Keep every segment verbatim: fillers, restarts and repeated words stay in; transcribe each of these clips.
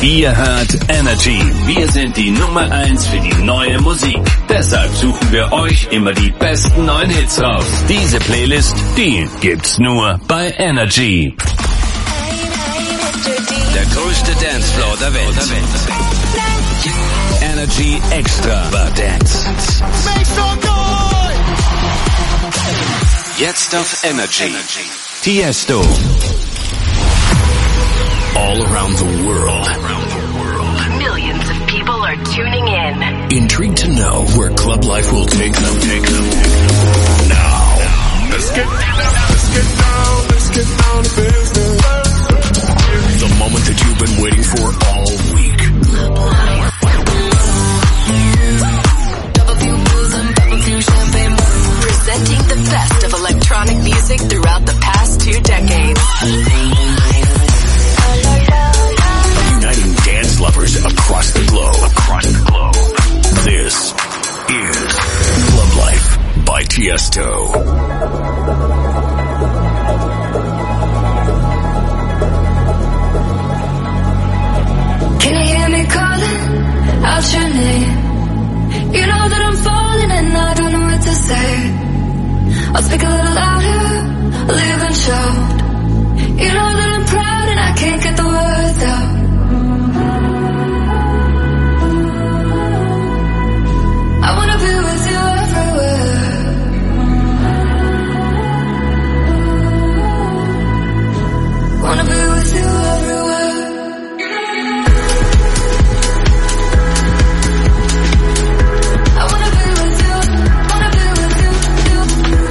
Ihr hört Energy. Wir sind die Nummer eins für die neue Musik. Deshalb suchen wir euch immer die besten neuen Hits raus. Diese Playlist, die gibt's nur bei Energy. Der größte Dancefloor der Welt. Energy Extra war Dance. Jetzt auf Energy. Tiesto. All around the world. Millions of people are tuning in. Intrigued to know where club life will take them. Take them. Now, let's get let's get down, let's get down to business. The moment that you've been waiting for all week. Club life. Double few booze and double few champagne. Presenting the best of electronic music throughout the past two decades. Uniting dance lovers across the globe. Across the globe. This is Club Life by Tiesto. Can you hear me calling out your name? You know that I'm falling and I don't know what to say. I'll speak a little louder, live and show. You know that I'm proud and I can't get the words out. I wanna be with you everywhere. Wanna be with you everywhere. I wanna be with you, wanna be with you, you.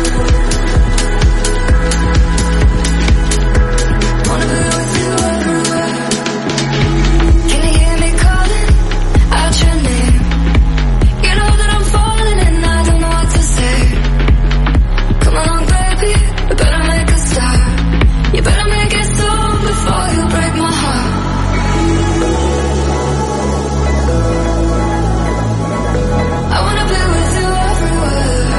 Wanna be with you everywhere. Can you hear me calling out your name? You know that I'm falling and I don't know what to say. Come on, baby, you better make a start. You better make it soon before you break my heart. I wanna be with you everywhere.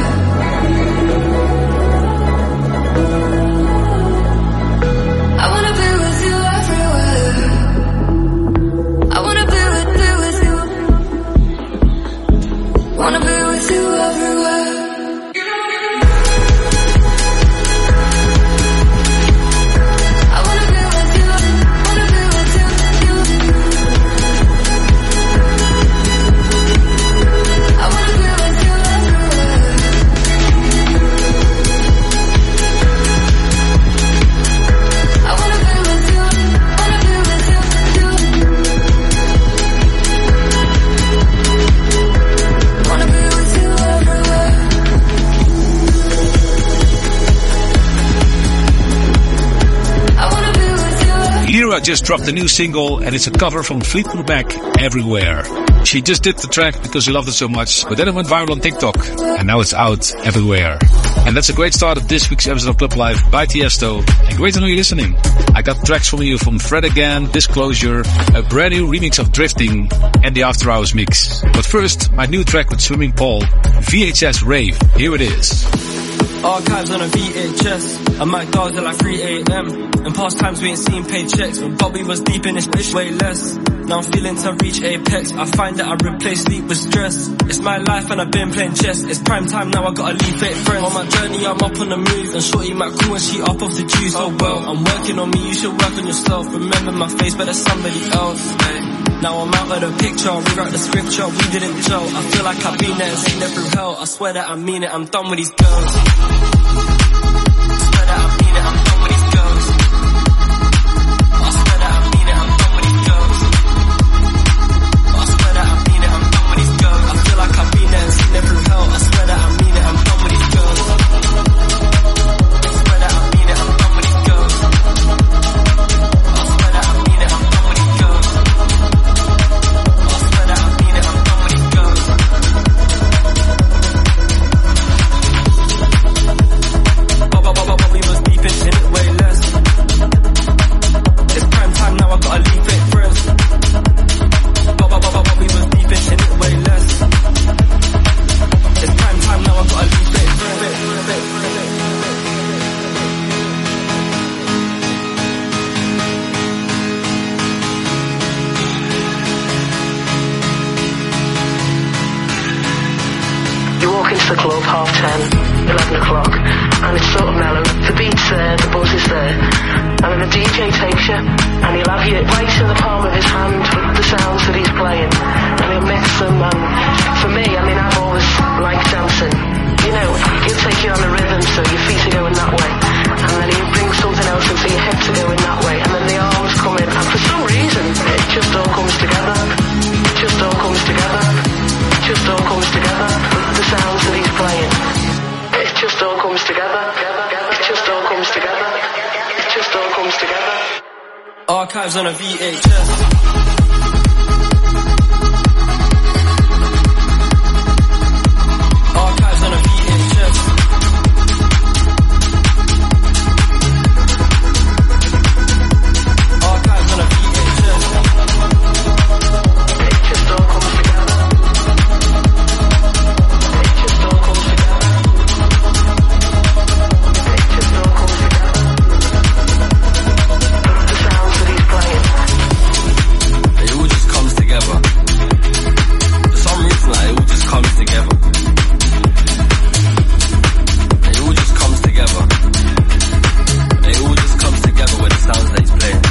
I wanna be with you everywhere. I wanna be with, be with you. Wanna be with you everywhere. I wanna be with you, wanna be with you, you. I wanna be with you everywhere. I wanna be with you, wanna be with you, you. Wanna be with you everywhere. I wanna be with you everywhere. Era just dropped a new single and it's a cover from Fleetwood Mac, Everywhere. She just did the track because she loved it so much, but then it went viral on TikTok and now it's out everywhere. And that's a great start of this week's episode of Club Life by Tiesto. And great to know you're listening. I got tracks from you from Fred Again, Disclosure, a brand new remix of Drifting, and the After Hours mix. But first, my new track with Swimming Paul, V H S Rave. Here it is. Archives on a V H S. I'm at dogs at like three a.m. In past times we ain't seen paychecks, but Bobby was deep in this bitch way less. Now I'm feeling to reach apex. I find that I replace sleep with stress. It's my life and I've been playing chess. It's prime time now, I gotta leave fake friends. On my journey I'm up on the move, and shorty might cool when she up off the juice. Oh well, I'm working on me, you should work on yourself. Remember my face, but there's somebody else. Hey. Now I'm out of the picture, rewrite the scripture. We didn't gel, I feel like I've been there and seen it through hell. I swear that I mean it, I'm done with these girls. I swear that I mean it, I'm done with these girls. I swear that I mean it, I'm done with these girls. I swear that I mean it, I'm done with these girls. I feel like I've been there and seen it through hell. I swear that I mean it, I'm done with these girls. I swear that I mean it, I'm done with these girls. I swear that I mean it, I'm done with these girls. I swear that I mean it, I'm done with these girls. walk into the club, half ten, eleven o'clock, and it's sort of mellow. The beat's there, the buzz is there, and then the D J takes you, and he'll have you right in the palm of his hand with the sounds that he's playing, and he'll mix them, and for me, I mean, I've always liked dancing. You know, he'll take you on the rhythm, so your feet are going that way, and then he'll bring something else and so your hips are going that way, and then the arms come in, and for some reason, it just all comes together. It just all comes together. It just all comes together with the sounds that he's playing. It just all comes together. It just all comes together. It just all comes together. Archives on a V H S. Archives on a V H S. Archives on a V H S. It just all comes together. It just all comes together. It just all comes together. The sounds that he's playing. It all just comes together. For some reason, like, it all just comes together. It all just comes together. It all just comes together with the sounds that he's playing.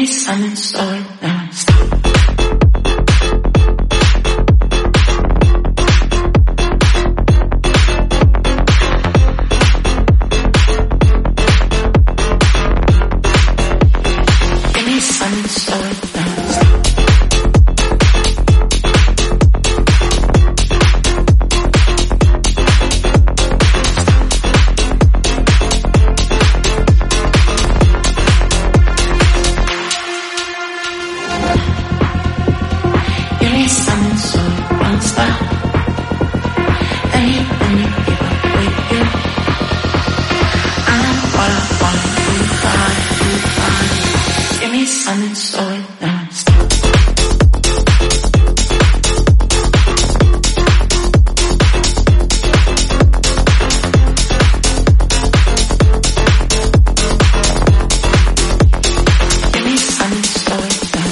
me something slow down. Stop. Give me something slow down. Stop. Something slow it down. Give me something slow it down.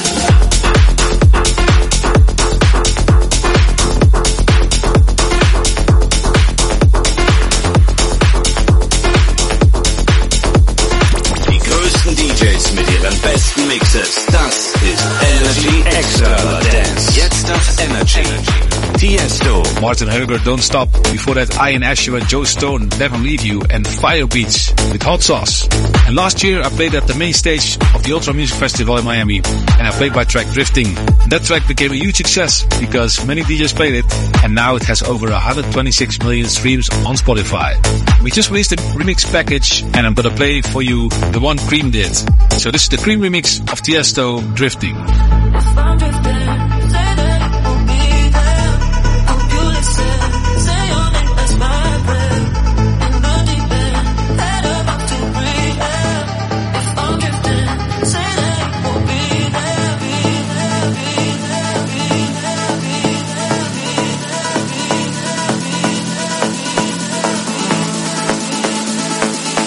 Die größten D Js mit ihren besten Mixes. Das ist Energy Extra Dance. Jetzt auf Energy. Tiesto. Martin Höger, Don't Stop. Before that, Ian Asher and Joe Stone, Never Leave You, and Fire Beats with Hot Sauce. And last year I played at the main stage of the Ultra Music Festival in Miami, and I played my track Drifting. That track became a huge success because many D Js played it, and now it has over one hundred twenty-six million streams on Spotify. We just released a remix package, and I'm gonna play for you the one Cream did. So this is the Cream remix of Tiesto, Drifting. If I'm drifting, say that it will be there. Hope you listen, say your name, that's my prayer. In the deep end, head about to breathe. If I'm drifting, say that it will be there, be there, be there, be there, be there, be there, be there, be there, be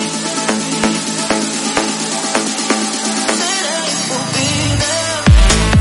there. Say that it will be there.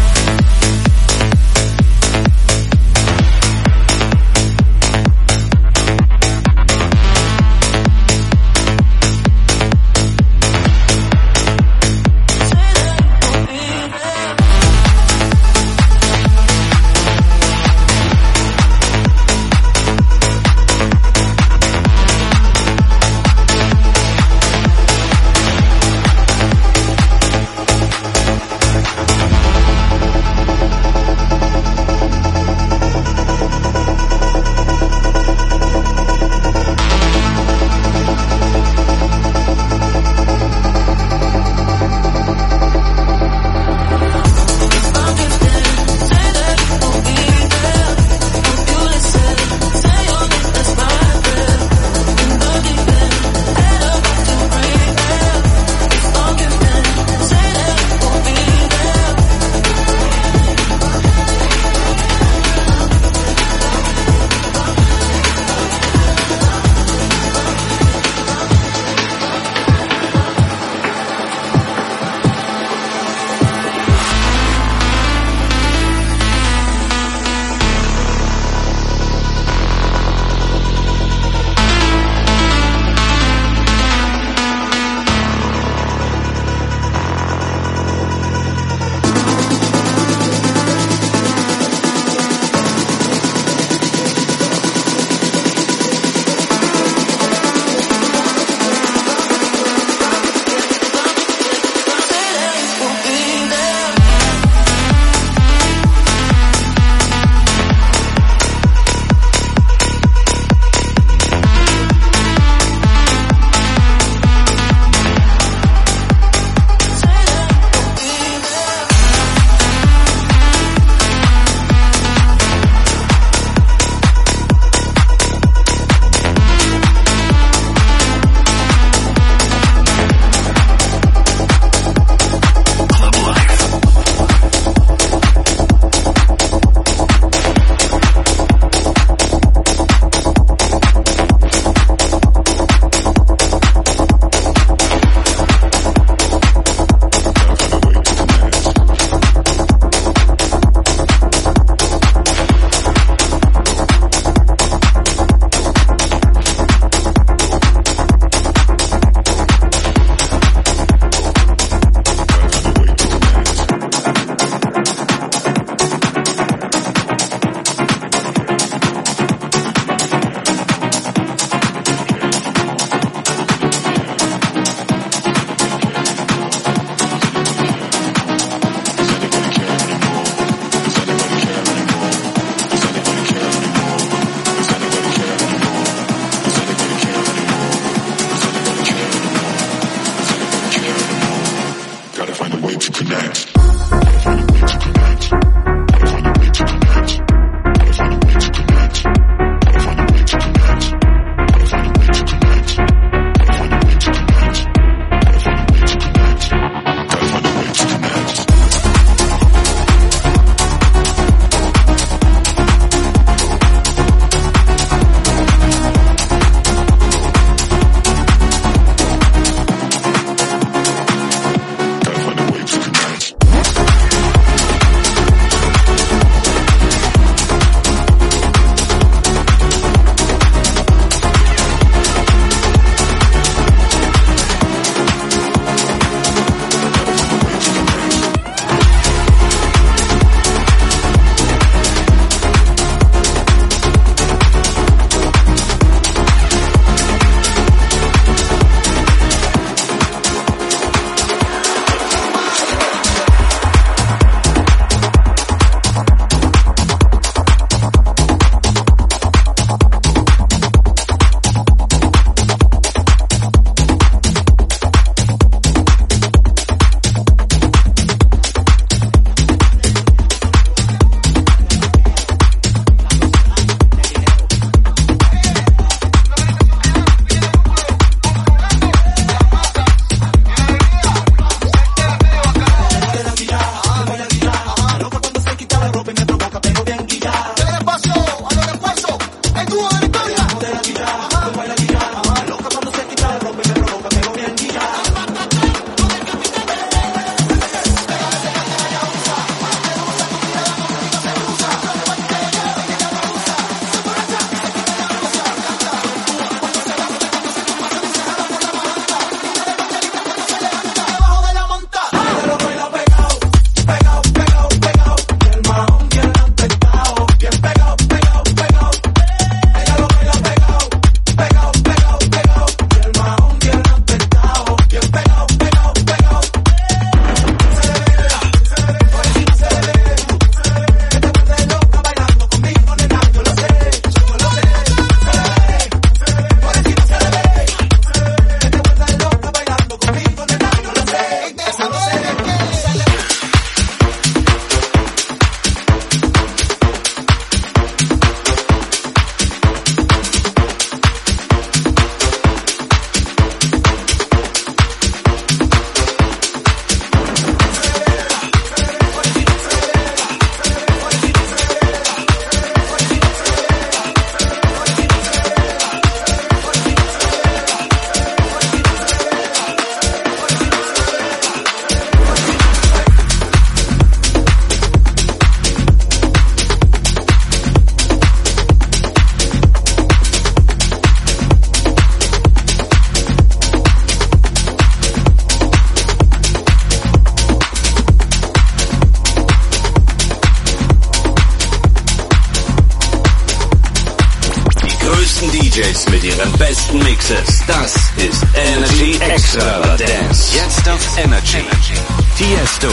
Js mit ihren besten Mixes. Das ist Energy Extravaganza. Jetzt auf Energy. Tiesto.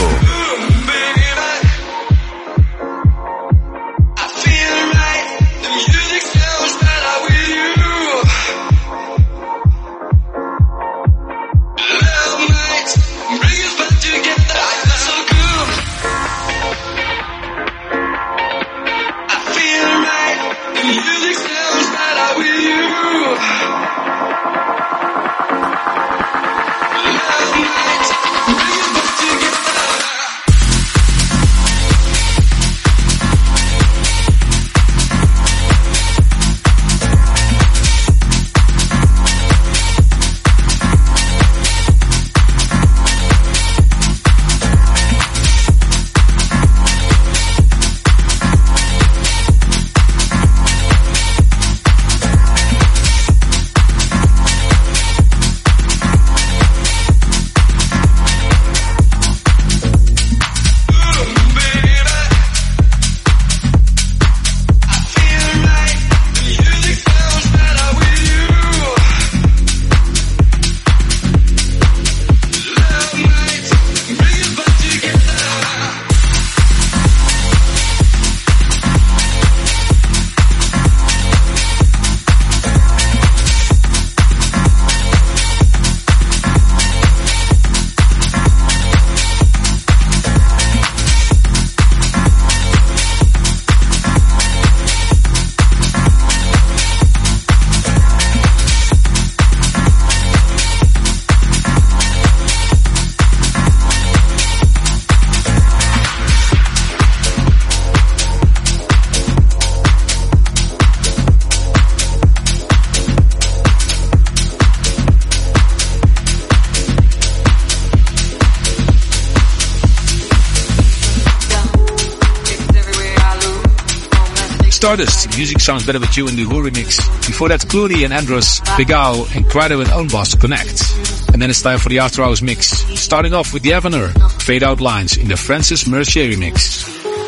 Stardust, music sounds better with you in the Who remix. Before that, Clooney and Andros, Big Al, and Crider and Own Boss Connect. And then it's time for the After Hours mix. Starting off with the Avener, Fade Out Lines in the Francis Mercier remix.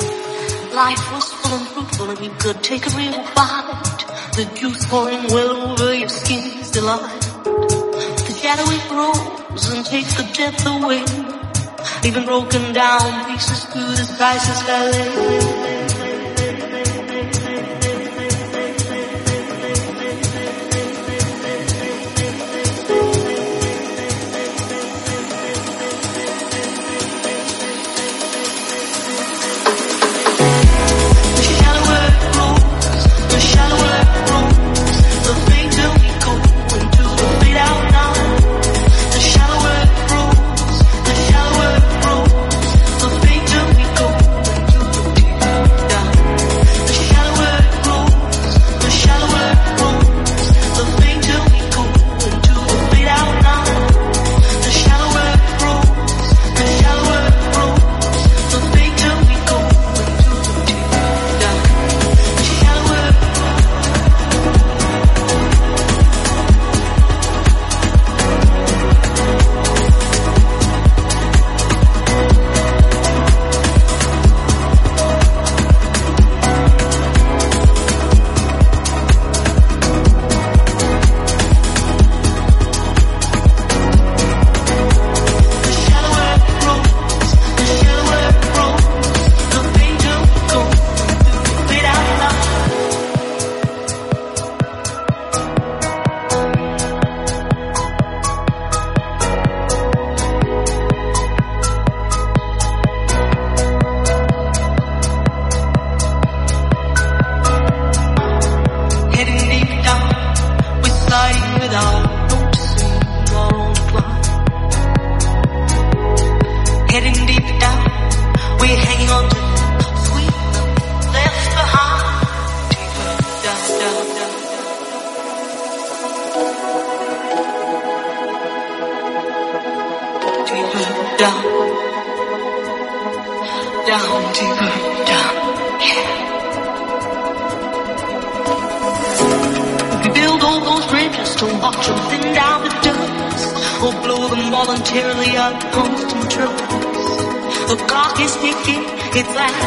Life was full and fruitful and you could take a real bite. The juice pouring well over your skin's delight. The shadowy grows and takes the depth away. Even broken down pieces through the spices ballet.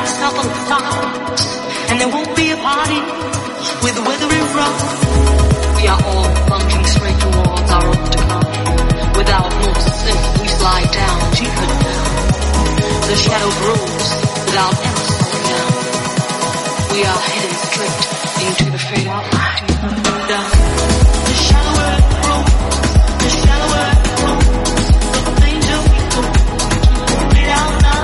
And there won't be a party with the weather in front. We are all plunging straight towards our octagon. Without more slip, we slide down, deeper down. The shadow grows without ever slowing down. We are heading straight into the fade out. Deeper down. The shallower it grows, the shallower it grows, the fainter we go. Fade out now.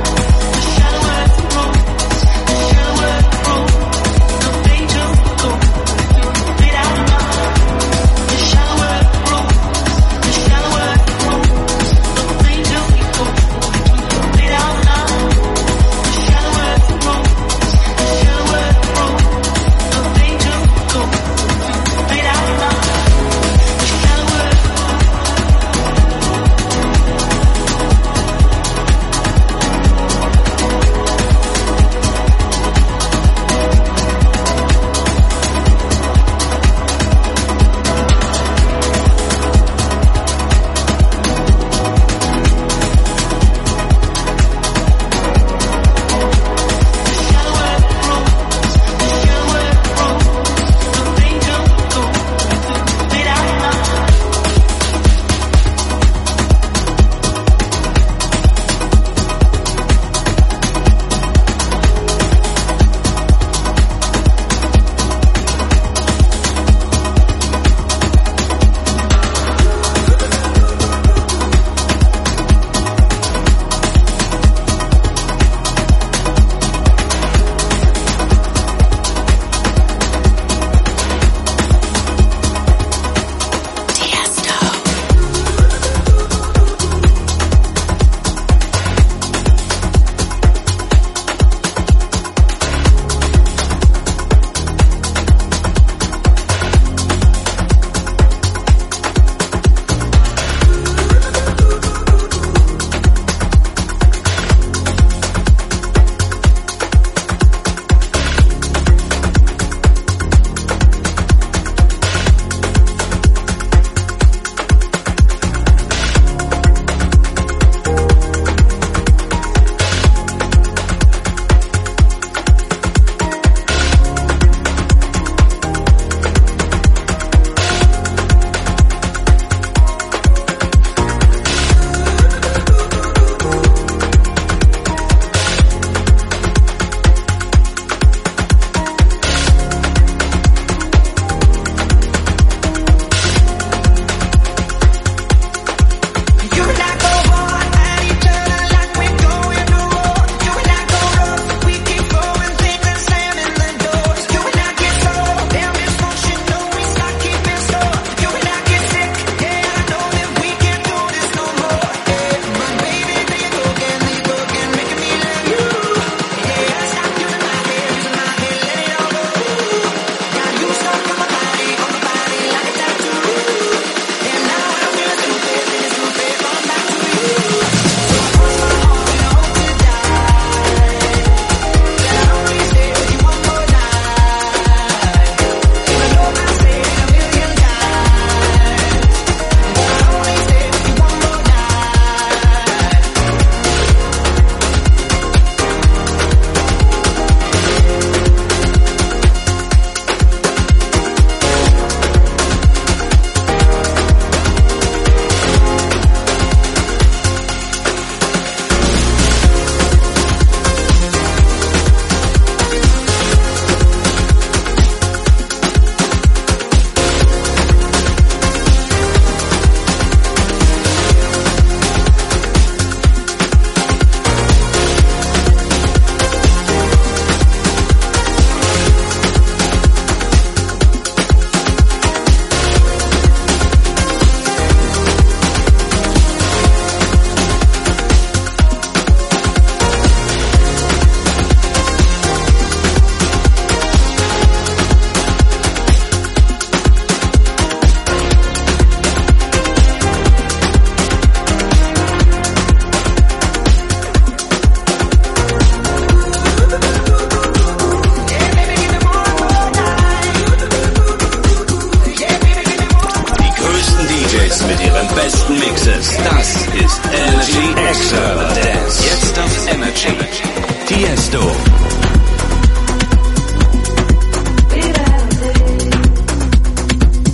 The shallower it grows, the shallower it grows, the fainter we go. Fade out now. The shallower it grows, the shallower it grows, the fainter we go. Fade out now. The shallower it grows, the shallower it grows, the fainter we go. Fade out now. The shallower it Tiesto.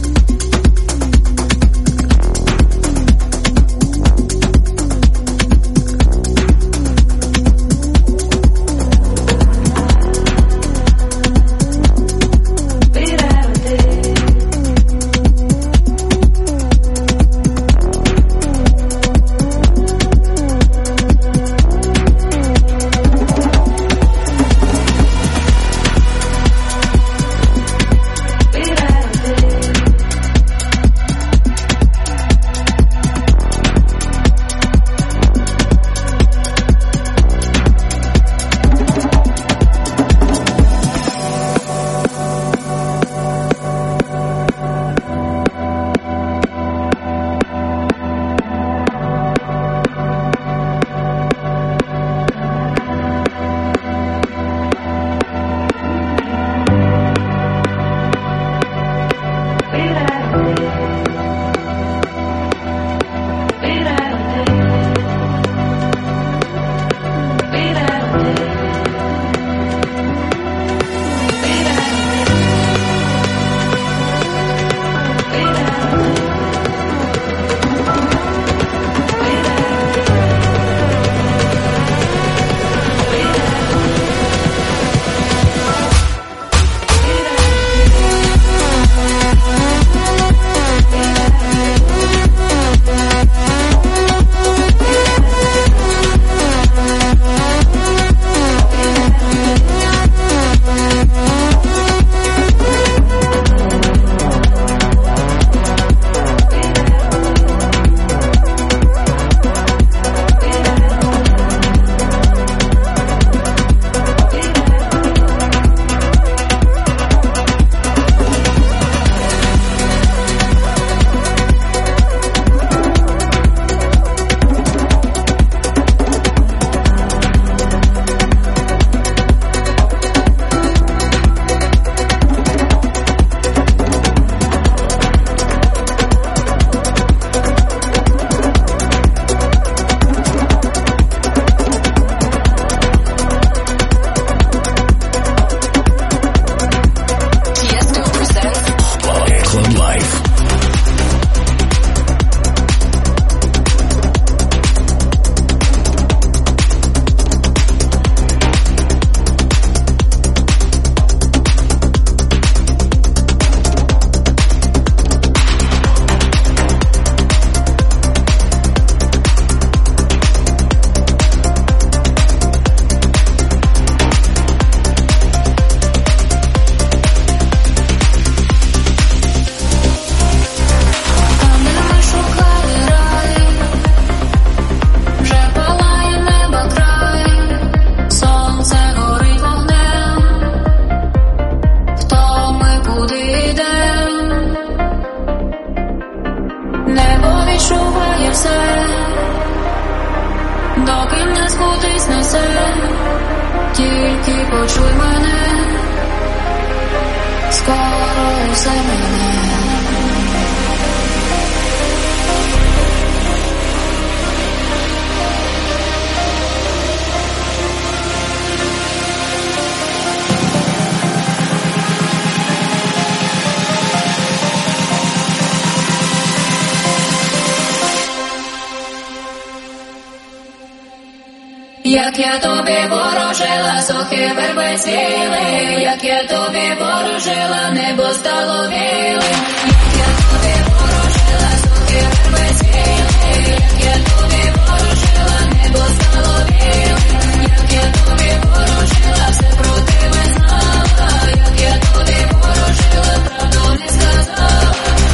як я тобі ворожила, сухі верби цвіли, як я тобі ворожила, небо стало білим, як я тобі ворожила, сухі верби цвіли, як я тобі ворожила, небо стало білим, як я тобі ворожила, все про тебе знала, як я тобі ворожила, правду не сказала.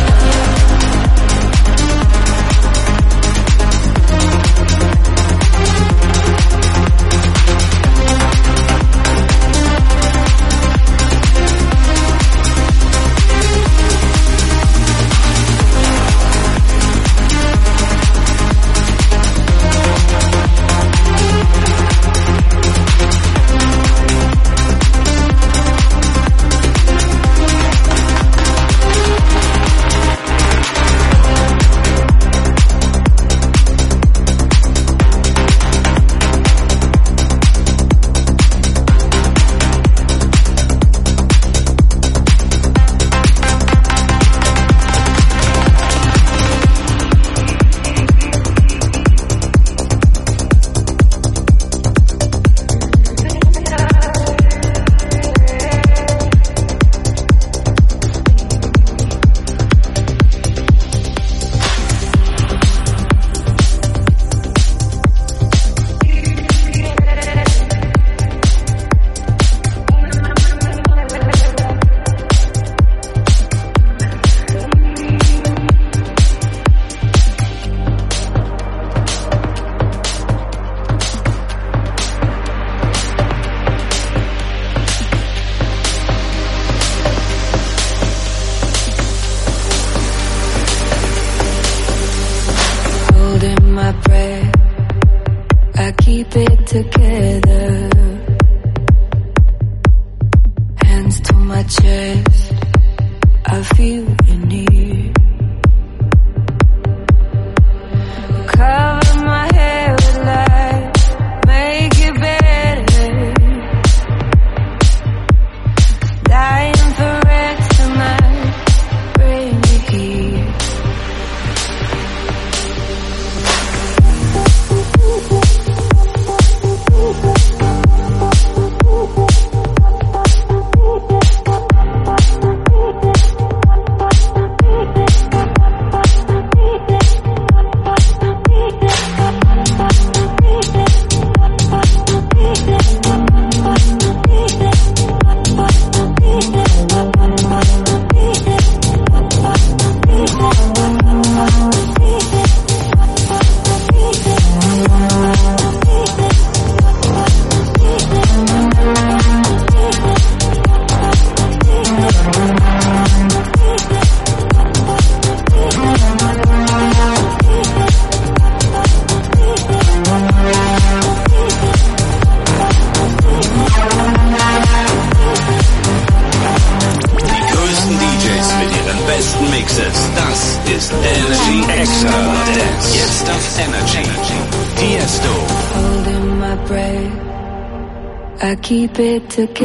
Keep it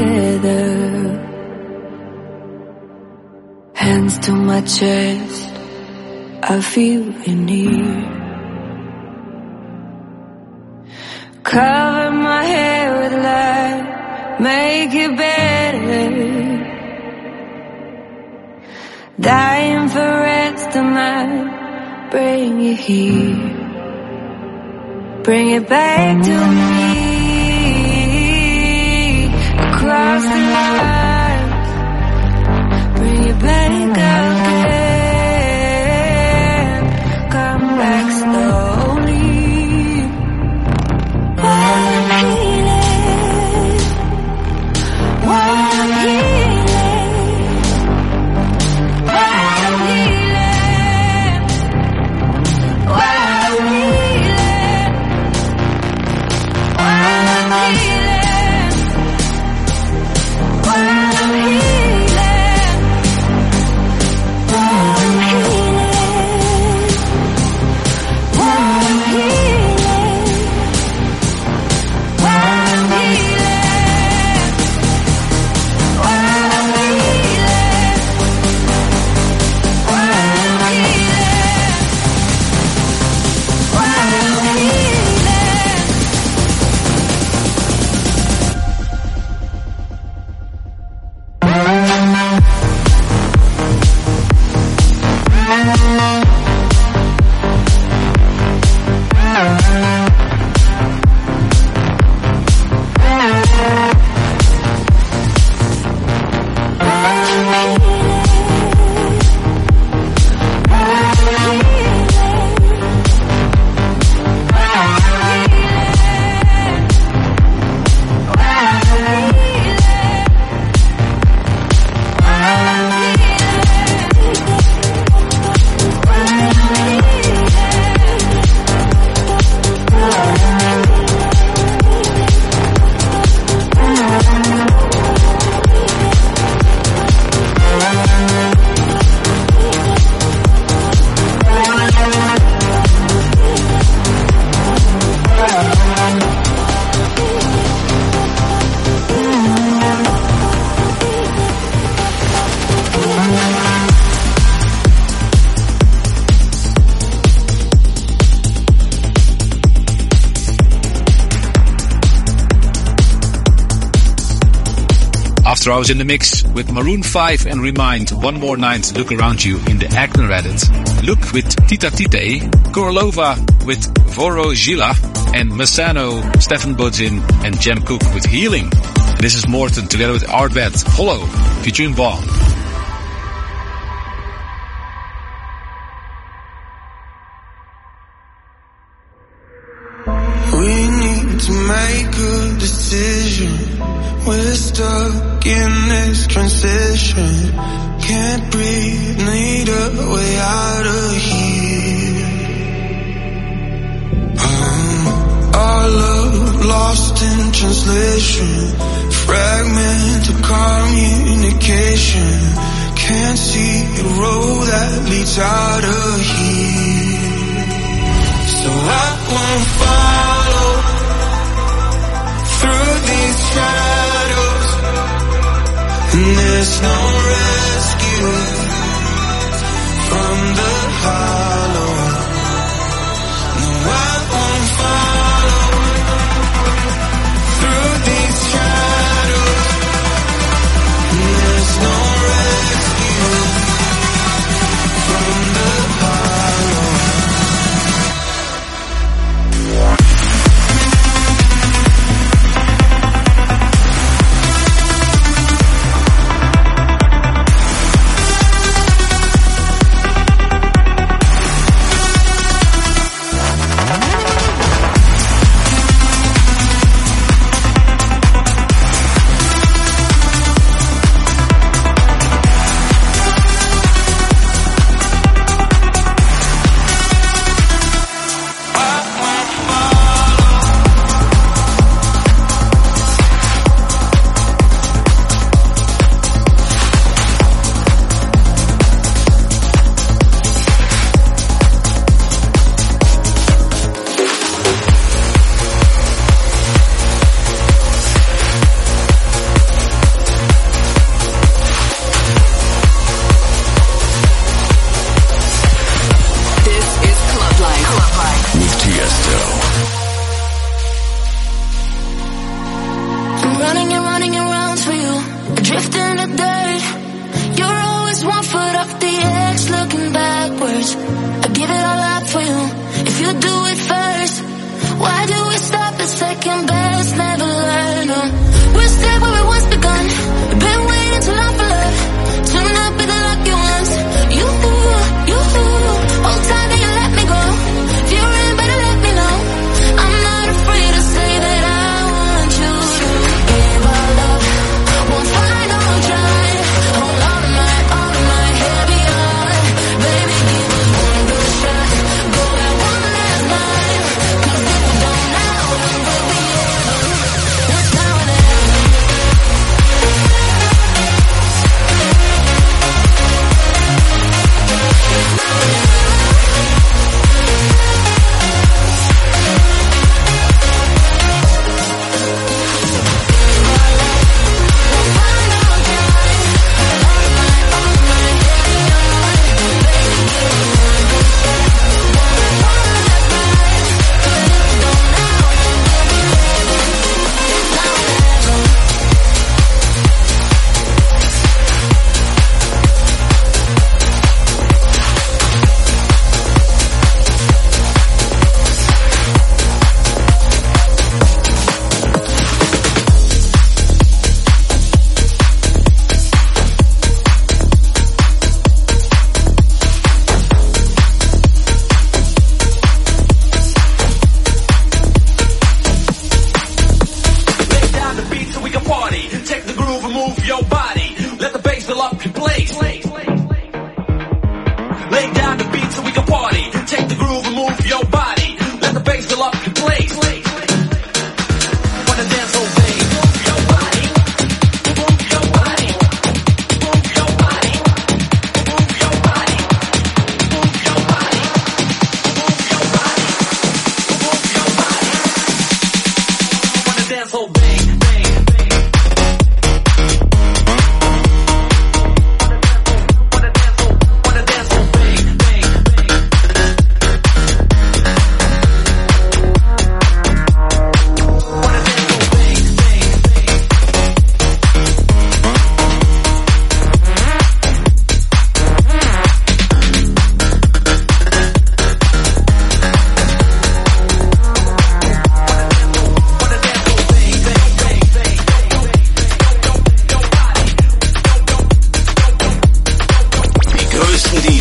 together. Hands to my chest, I feel you near. Cover my hair with light, make it better. Dying for rest tonight, bring it here. Bring it back to me. Across the lines, bring it back again. Come back slowly. While I'm healing, while I'm healing, while I'm healing, while I'm healing, while I'm healing. Why After I was in the mix with Maroon five and Remind, One More Night, Look Around You in the Agner edit. Look with Tita Tite, Korolova with Voro Gila, and Massano, Stefan Bodzin, and Jem Cook with Healing. This is Morton together with Artbed, Hollow, featuring Ball. We need to make a decision. We're stuck in this transition. Can't breathe, need a way out of here. Um, our love lost in translation. Fragmented communication. Can't see a road that leads out of here. So I won't follow through these shadows, and there's no rescue from the hollow. No, I won't follow through these shadows, and there's no rescue from the hollow.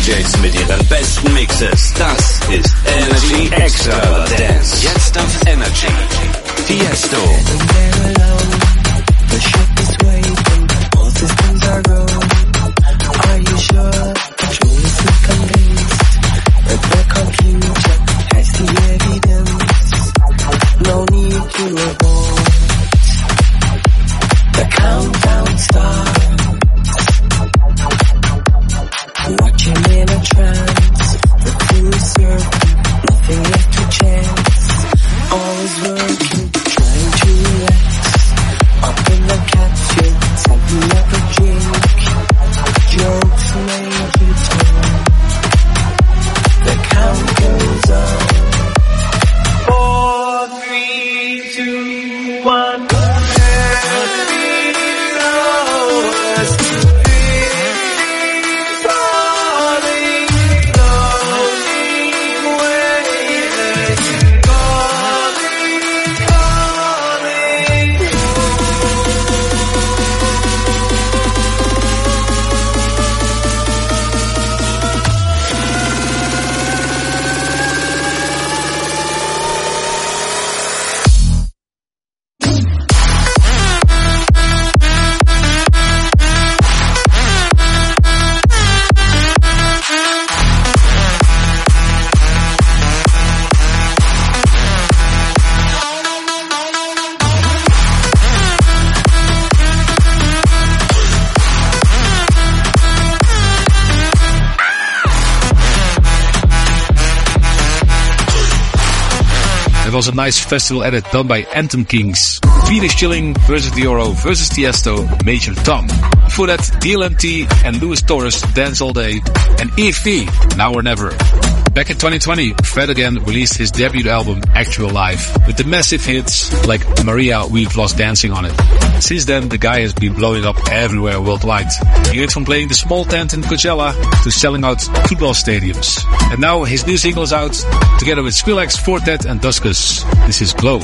Js mit ihren besten Mixes. Das ist Energy Extravaganza. Jetzt auf Energy. Tiesto. The ship is waiting, all systems are go. Are you sure that you're fully convinced that the computer has the evidence? No need to avoid. The countdown starts. Watching in a trance, the crew is certain, nothing left to chance. All is working, trying to relax. Up in the capsule, setting up a drink. Jokes made you turn. The count goes on. Four, three, two, one. Was a nice festival edit done by Anthem Kings. Venus Chilling versus Dioro versus Tiesto, Major Tom. Before that, D L M T and Luis Torres, Dance All Day, and E V, Now or Never. Back in twenty twenty, Fred again released his debut album, Actual Life, with the massive hits like Maria, We've Lost Dancing on it. Since then, the guy has been blowing up everywhere worldwide. He went from playing the small tent in Coachella to selling out football stadiums. And now his new single is out, together with Skrillex, Fortet and Duskus. This is Glow.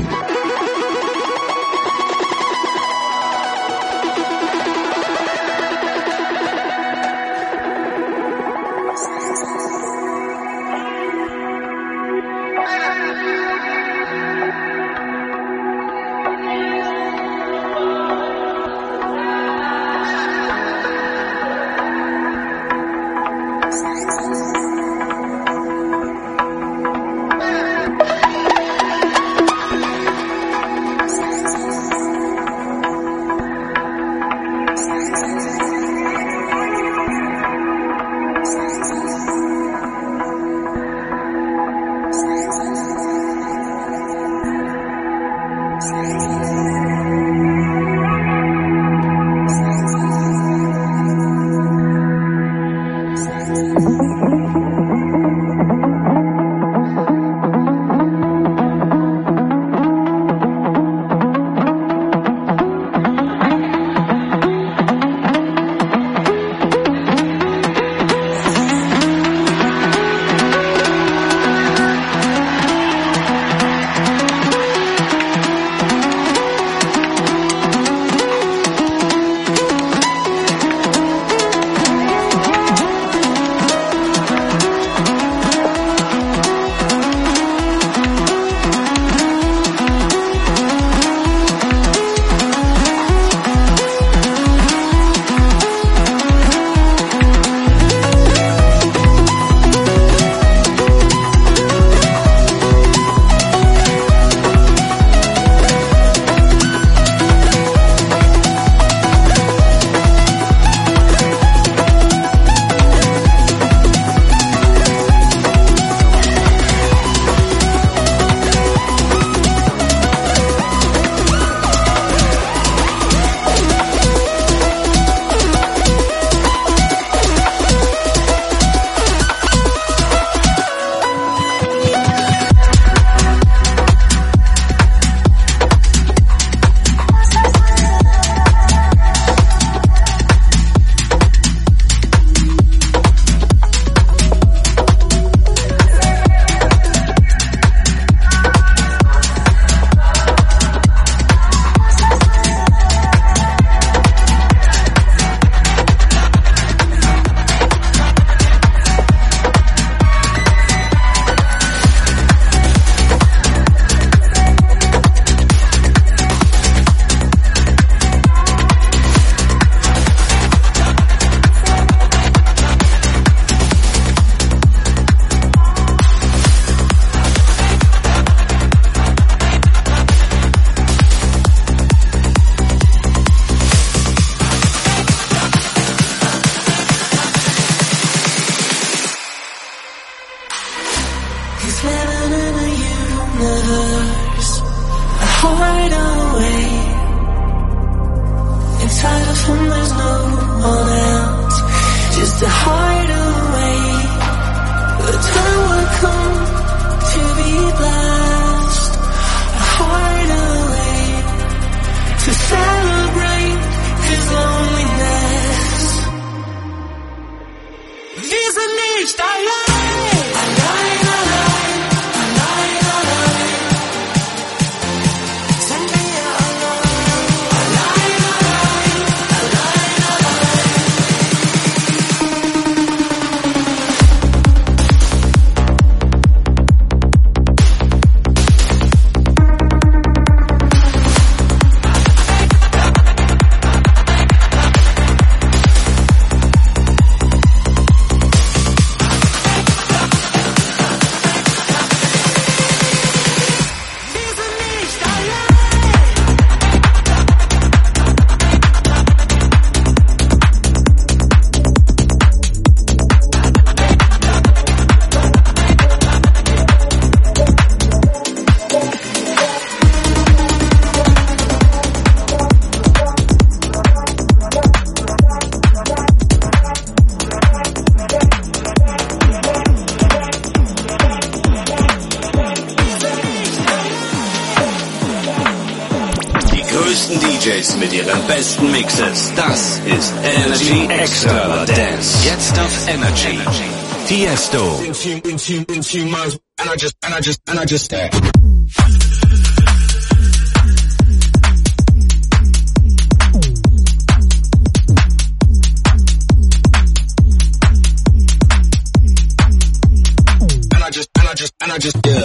Mit ihren besten Mixes. Das ist Energy Extravagance. Jetzt auf Energy. Tiesto. And I just, and I just, and I just, uh. And I just, and I just, and I just, yeah.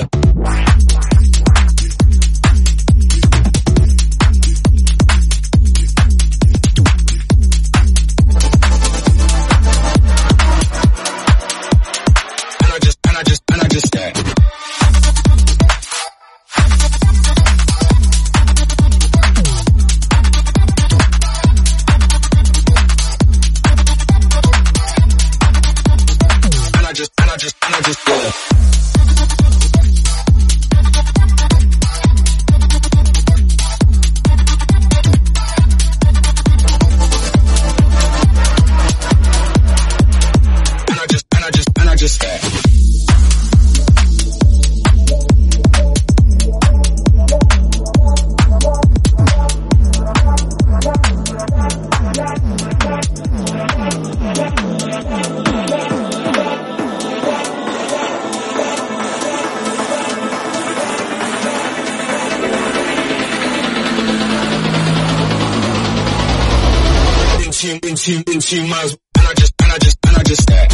Into, into my, and I just, and I just, and I just, uh.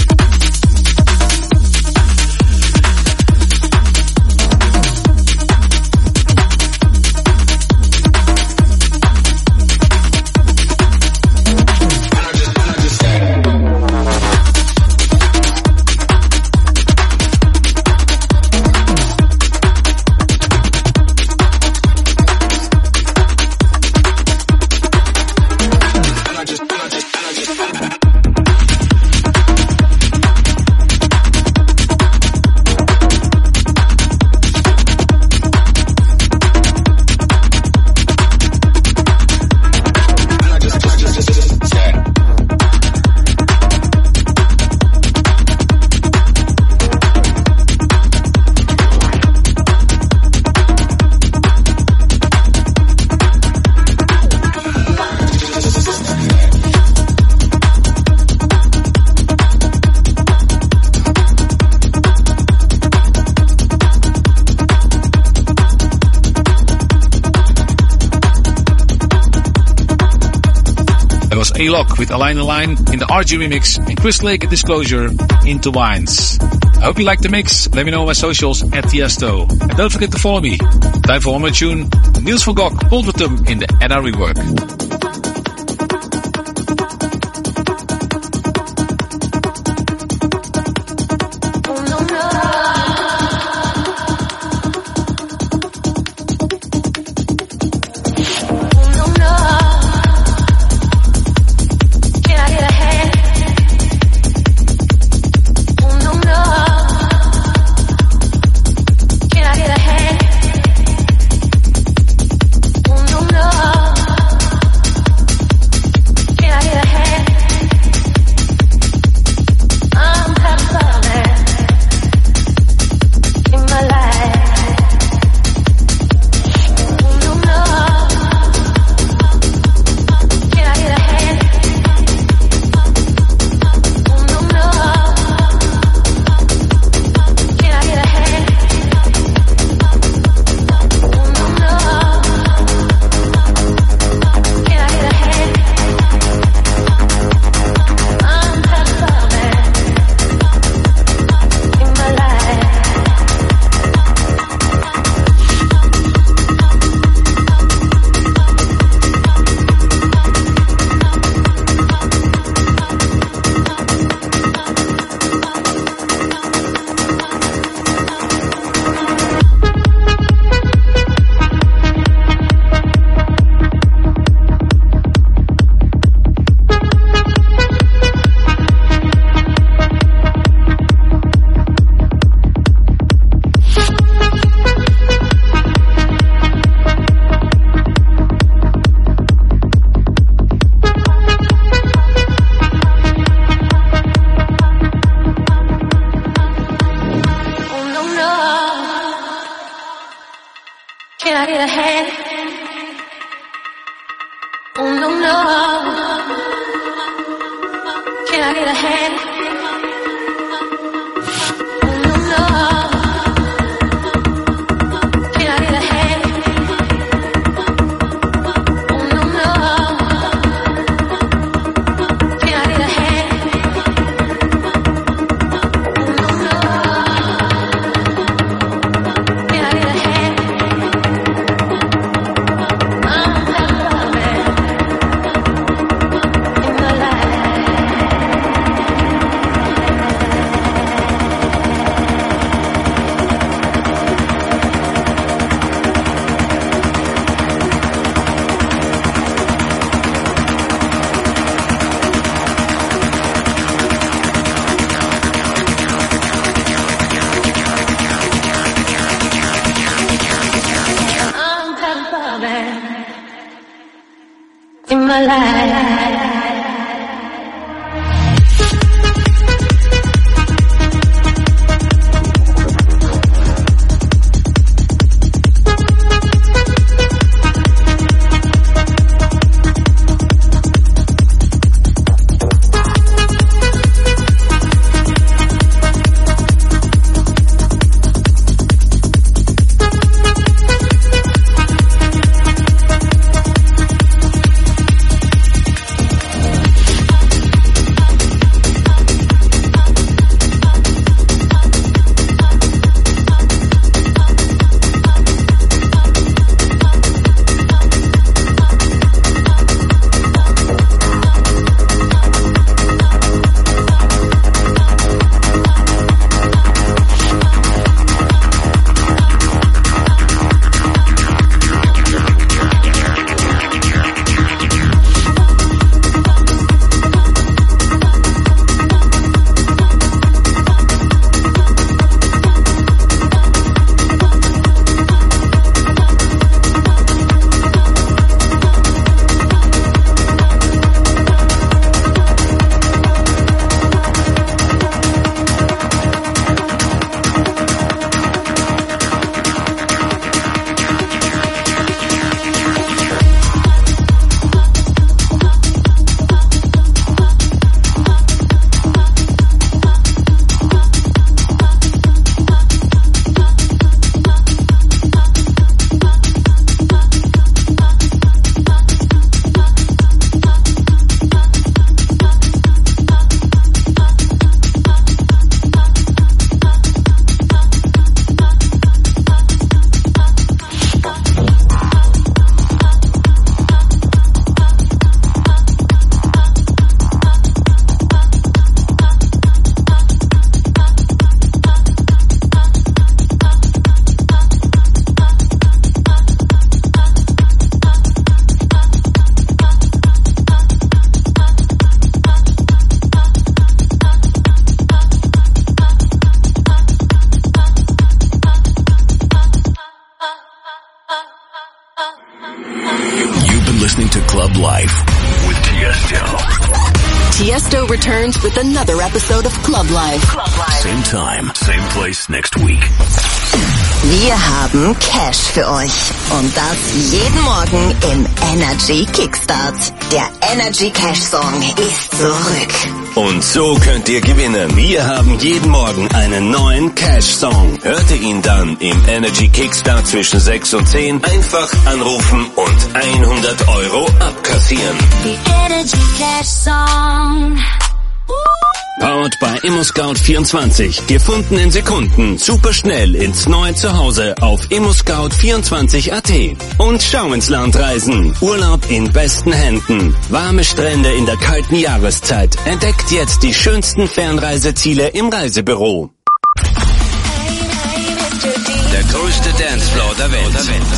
A-Lock with Align the Line in the R G remix and Chris Lake and Disclosure into Wines. I hope you like the mix. Let me know on my socials at Tiesto. And don't forget to follow me. Time for one more tune. Niels van Gogh, Pulvertum in the N R rework. I get a hand? Oh no, no. Can I get a hand? Oh no, no. Can I get a hand? Oh no, no. Can I get a hand? Oh no, no. Can I get a hand? I'm that woman in my life. I'm that woman in my life. You've been listening to Club Life with Tiesto. Tiesto returns with another episode of Club Life. Club Life. Same time, same place next week. Wir haben Cash für euch. Und das jeden Morgen im Energy Kickstart. Der Energy Cash Song ist zurück. Und so könnt ihr gewinnen. Wir haben jeden Morgen einen neuen Cash-Song. Hört ihr ihn dann im Energy Kickstart zwischen sechs und zehn? Einfach anrufen und hundert Euro abkassieren. The Energy Cash Song. Powered by ImmoScout vierundzwanzig. Gefunden in Sekunden. Super schnell ins neue Zuhause auf immoscout vierundzwanzig Punkt at. Und schau ins Land reisen. Urlaub in besten Händen. Warme Strände in der kalten Jahreszeit. Entdeckt jetzt die schönsten Fernreiseziele im Reisebüro. Der größte Dancefloor der Welt.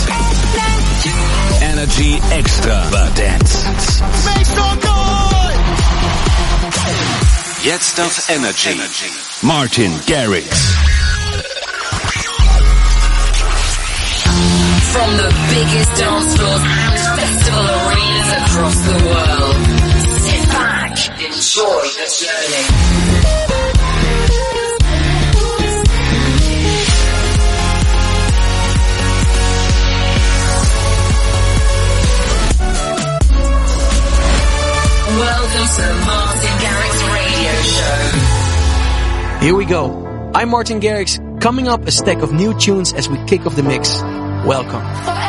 Energy Extra war Dance. Jetzt auf Energy. Martin Garrix. From the biggest dance floors and festival arenas across the world. Sit back, enjoy the journey. Here we go. I'm Martin Garrix. Coming up, a stack of new tunes as we kick off the mix. Welcome.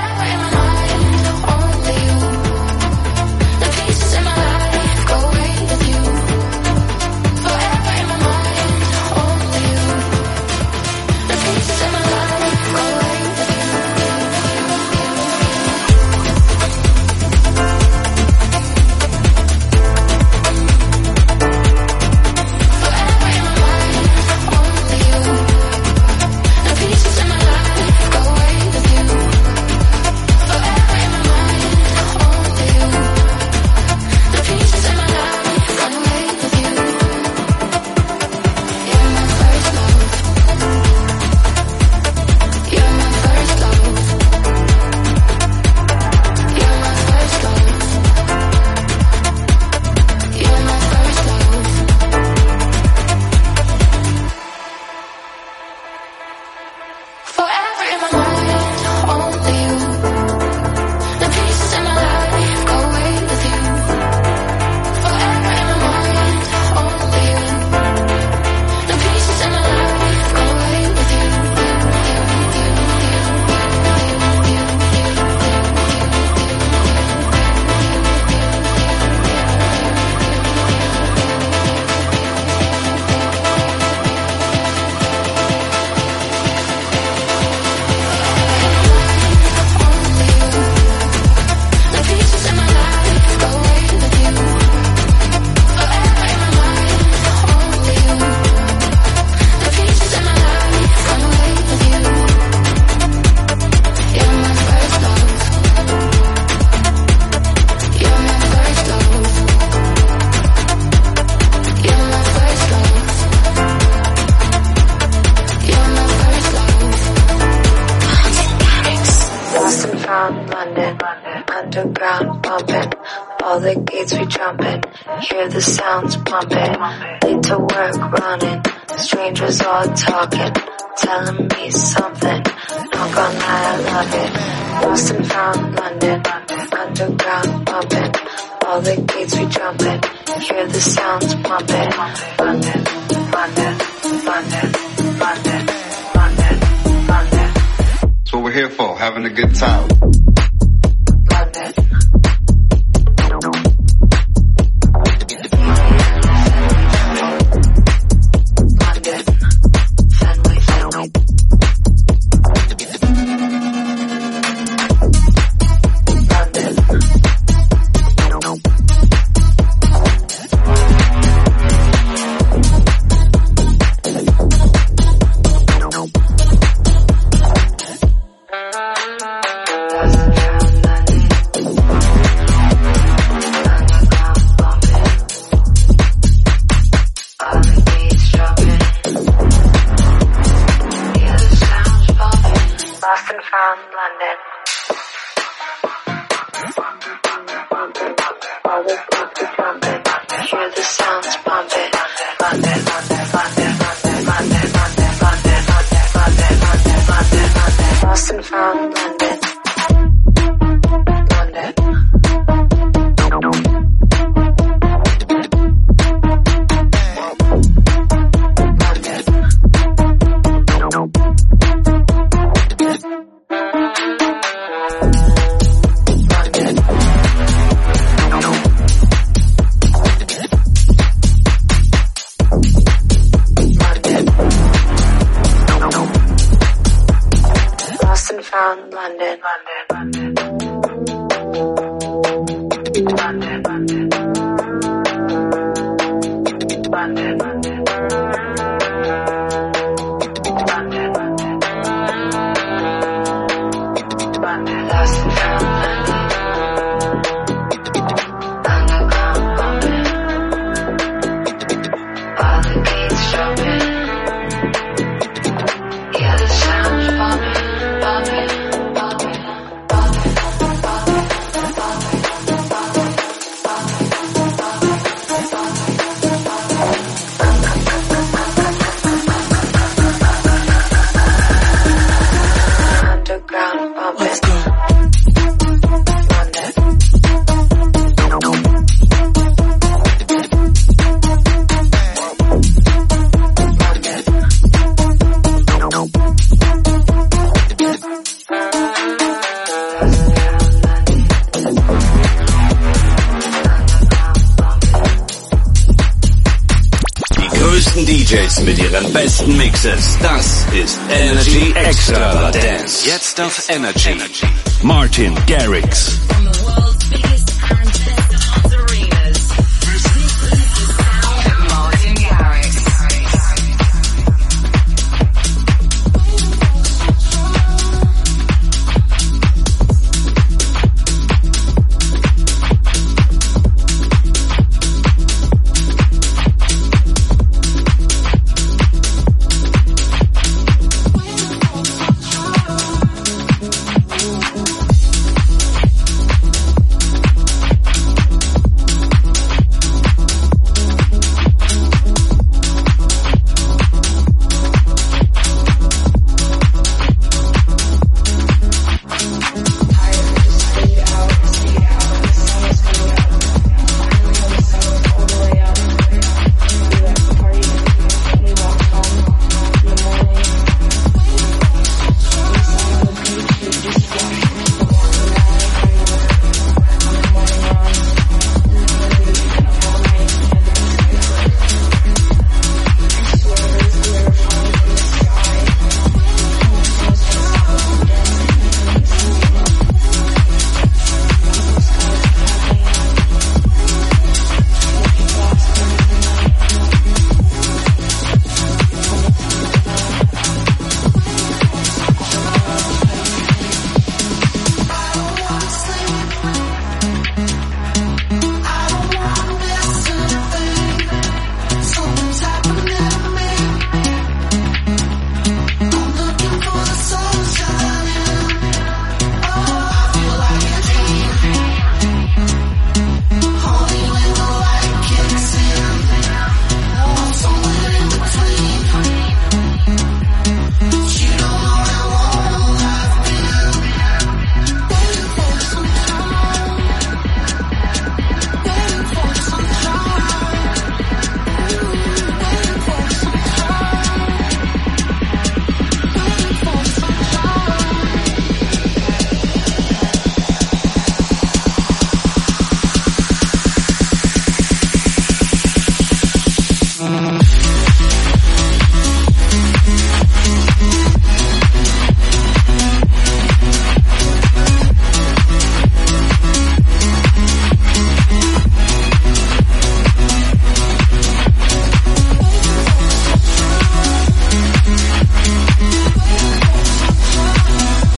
Hear the sounds pumping, late to work running, strangers all talking, telling me something, not gonna lie, I love it. Lost and found London, underground bumping, all the gates we jumping, hear the sounds pumping. London, London, London, London, London, London. That's what we're here for, having a good time. London. größten D Js mit ihren besten Mixes. Das ist Energy Extravaganza. Jetzt auf Energy. Martin Garrix.